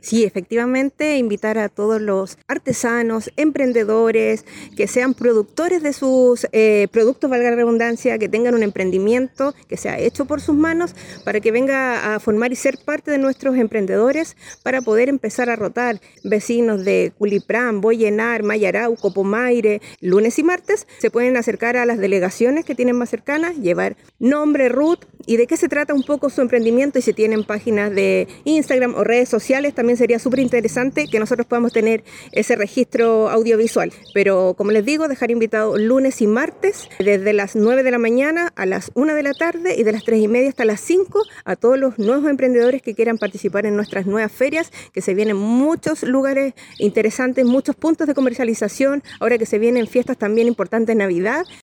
Sí, efectivamente, invitar a todos los artesanos, emprendedores, que sean productores de sus productos, valga la redundancia, que tengan un emprendimiento que sea hecho por sus manos, para que venga a formar y ser parte de nuestros emprendedores, para poder empezar a rotar vecinos de Culiprán, Boyenar, Mayarauco, Pomaire, lunes y martes. Se pueden acercar a las delegaciones que tienen más cercanas, llevar nombre, RUT y de qué se trata un poco su emprendimiento, y si tienen páginas de Instagram o redes sociales, también sería súper interesante que nosotros podamos tener ese registro audiovisual. Pero como les digo, dejar invitados lunes y martes desde las 9 de la mañana a las 1 de la tarde y de las 3:30 hasta las 5 a todos los nuevos emprendedores que quieran participar en nuestras nuevas ferias, que se vienen muchos lugares interesantes, muchos puntos de comercialización, ahora que se vienen fiestas también importantes, Navidad,